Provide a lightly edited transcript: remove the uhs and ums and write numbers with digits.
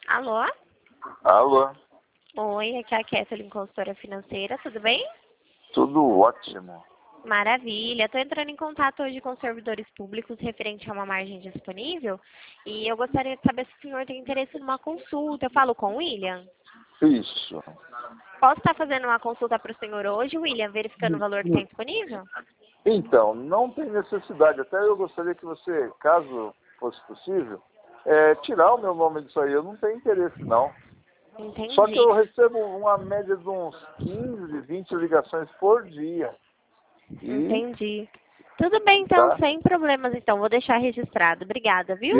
Alô? Alô, Oi, aqui é a Kathleen, consultora financeira, tudo bem? tudo ótimo. Maravilha. Estou entrando em contato hoje com servidores públicos referente a uma margem disponível e eu gostaria de saber se o senhor tem interesse numa consulta. Eu falo com o William? Isso. Posso estar fazendo uma consulta para o senhor hoje, William, verificando o valor que tem disponível? Então, não tem necessidade. Até eu gostaria que você, caso fosse possível, tirar o meu nome disso aí. Eu não tenho interesse, não. Só que Entendi. eu recebo uma média de uns 15, 20 ligações por dia. E, Entendi. Tudo bem, então, tá? sem problemas, então. Vou deixar registrado. Obrigada, viu?